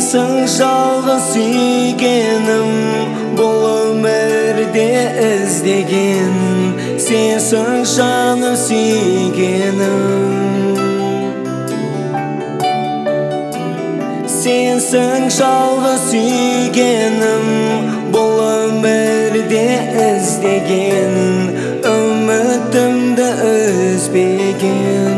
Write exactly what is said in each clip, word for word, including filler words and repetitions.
Sensin жалғыз сүйгенім, бұл өмірде іздеген. Sensin жаным сүйгенім, sensin жалғыз сүйгенім, бұл өмірде іздеген. Үмітімді үзбеген.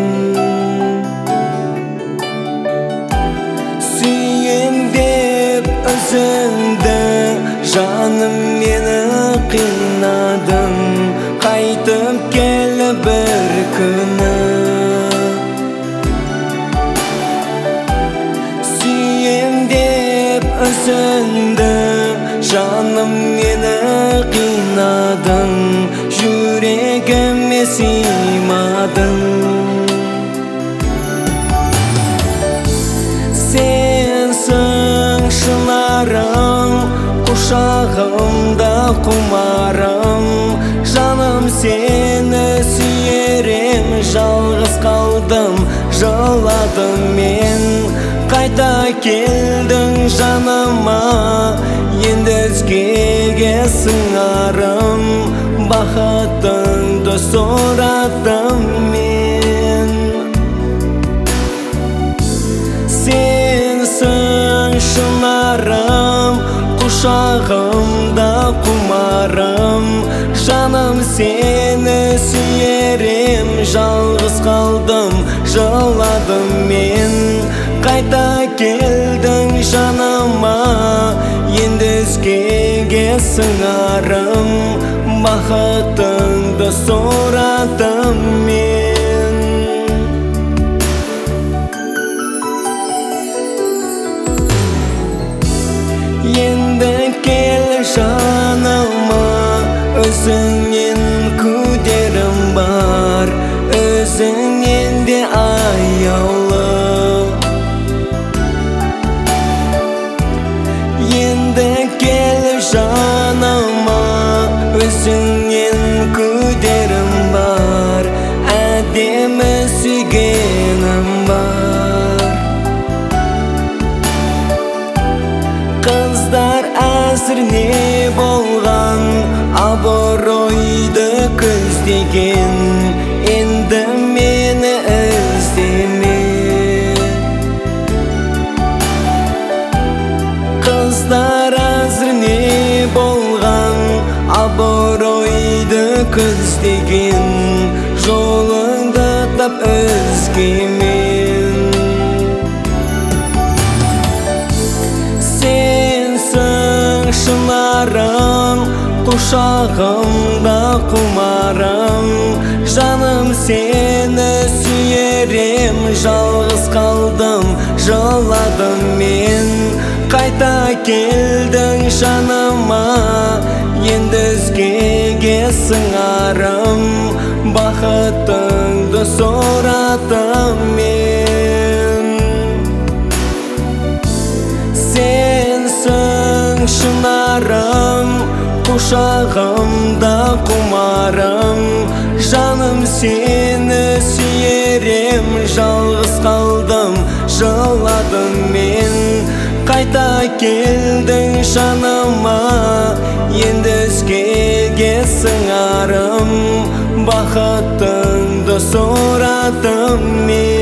Сүйем деп өзіңді, жаным мені қинадың. Қайтып келі бір күні. Сүйем деп өзіңді, жаным мені қинадың. Жүрегіме сыймадың. Sensin шынарым, құшағымда құмарым. Жаным сені сүйерем, жалғыз қалдым, жыладым мен. Қайта келдің жаныма, енді өзгеге сыңарым. Бақытыңды сұрадым мен. Sensin шынарым, құшағымда құмарым. Жаным сені сүйерем, жалғыз қалдым, жыладым мен. Қайта келдің жаныма, енді өзгеге сыңарым. Бақытыңды сұрадым мен. Енді кел жаныма, өзіңнен күдерім бар, өзіңнен де аяулы. Енді кел жаныма, өзіңнен күдерім бар, әдемі сүйгенім бар. Қыздар әзір не болған, абыройды көздеген. Енді мені іздеме. Қыздар әзір не болған, абыройды көздеген. Жолыңды тап өзгемен. Sensin шынарым, құшағымда құмарым. Жаным сені сүйерем, жалғыз қалдым, жыладым мен. Қайта келдің жаныма, енді өзгеге сыңарым. Бақытыңды сұрадым мен. Sensin шынарым, құшағымда құмарым. Жаным сені сүйерем, жалғыз қалдым, жыладым мен. Қайта келдің жаныма, енді өзгеге сыңарым. Бақытыңды сұрадым мен.